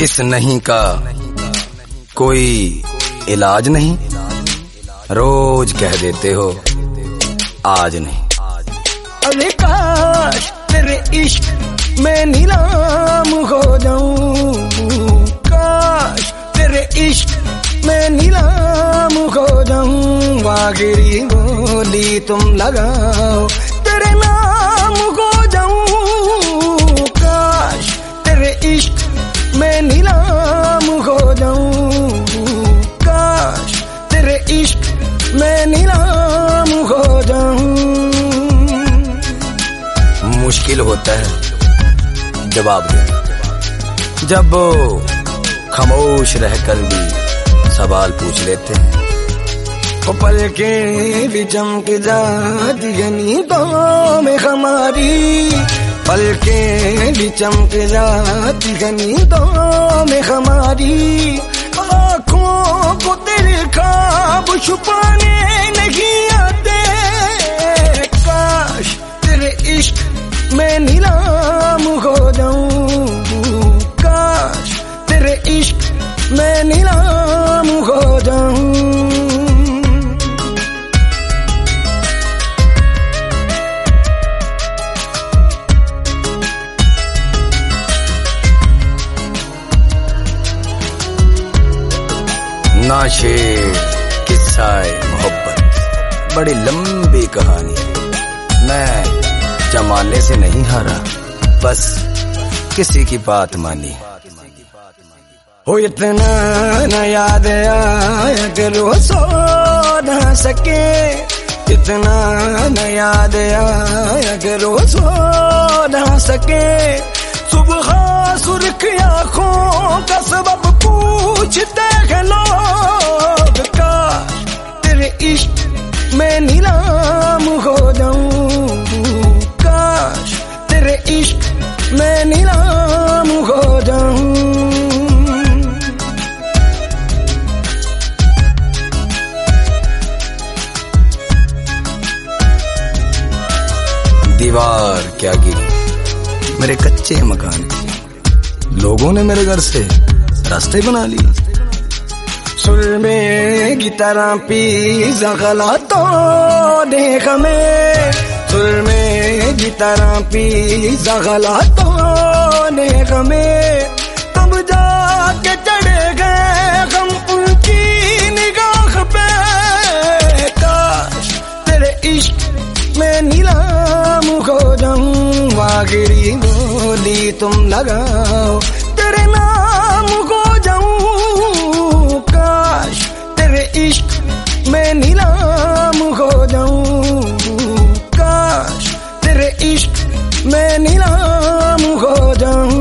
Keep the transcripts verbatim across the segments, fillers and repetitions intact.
इस नहीं का कोई इलाज नहीं, रोज कह देते हो आज नहीं। अरे काश तेरे इश्क में नीलाम हो जाऊं, काश तेरे इश्क में नीलाम हो जाऊं। वागिरी बोली तुम लगाओ तेरे नाम हो जाऊं, काश तेरे इश्क में नीलाम हो जाऊं, काश तेरे इश्क में नीलाम हो जाऊं। मुश्किल होता है जवाब देना जब खामोश रहकर भी सवाल पूछ लेते हैं। पल के भी चमक जाती है नींदों में हमारी, पल के भी चमक जाती है नींदों में हमारी। आँखों को तेरे ख्वाब छुपाने नहीं आते, काश तेरे इश्क में नीलाम हो जाऊं, काश तेरे इश्क में नीलाम हो जाऊं। ना शेर किस्सा मोहब्बत बड़ी लंबी कहानी, मैं जमाने से नहीं हारा, बस किसी की बात मानी। हो इतना न याद आया करो सो न सके, इतना न याद आया करो सो न सके। सुबह सुर्ख आँखों का सबब पूछते हैं लोग, काश तेरे इश्क में नीलाम हो जाऊं, काश तेरे इश्क में नीलाम हो जाऊं। दीवार क्या गिरी मेरे कच्चे मकान की, लोगों ने मेरे घर से रास्ते बना लिए। सुर में की तरह पीजा गलातों ने हमें, सुर में की तरह पीजा गलातों ने हमें। तब जाके चढ़े गए हम उनकी निगाह पे, काश तेरे इश्क में नीलाम हो जाऊं। वागिरी बोली तुम लगाओ तेरे नाम हो जाऊं, काश तेरे इश्क में नीलाम हो जाऊं, काश तेरे इश्क में नीलाम हो जाऊं।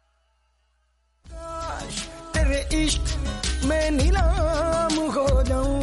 तेरे इश्क में नीलाम हो जाऊं।